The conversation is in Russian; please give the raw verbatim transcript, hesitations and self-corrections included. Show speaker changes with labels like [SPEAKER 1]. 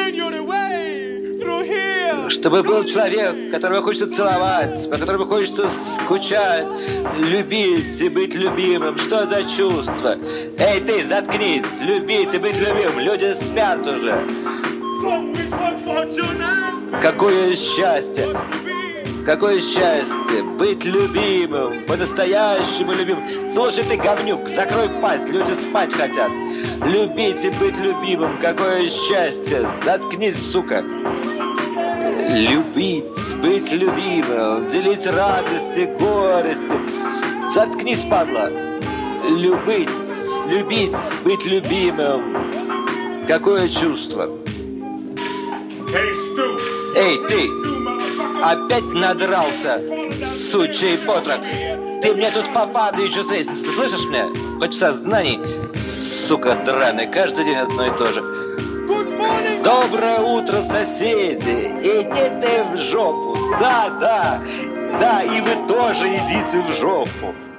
[SPEAKER 1] Чтобы был человек, которого хочется целовать, по которому хочется скучать, любить и быть любимым. Что за чувство? Эй, ты, заткнись! Любить и быть любимым. Люди спят уже. Какое счастье! Какое счастье! Быть любимым, по-настоящему любимым. Слушай ты, говнюк, закрой пасть, люди спать хотят. Любить и быть любимым. Какое счастье! Заткнись, сука! Любить, быть любимым, делить радости, горести. Заткнись, падла. Любить, любить, быть любимым. Какое чувство? Эй, ты! Опять надрался, сучий потрох. Ты мне тут попадаешь с лестницы, ты слышишь меня? Хоть в сознании, сука драный, каждый день одно и то же. Доброе утро, соседи! Иди ты в жопу! Да, да, да, и вы тоже идите в жопу!